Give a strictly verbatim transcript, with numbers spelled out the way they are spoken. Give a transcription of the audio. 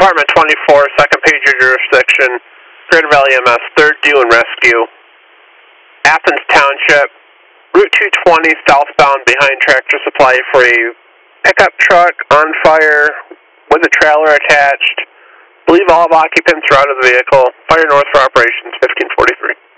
Department twenty-four, second page of jurisdiction, Grand Valley M S, third due and rescue. Athens Township, Route two twenty southbound behind Tractor Supply for a pickup truck on fire with a trailer attached. Believe all occupants are out of the vehicle. Fire north for operations fifteen forty-three.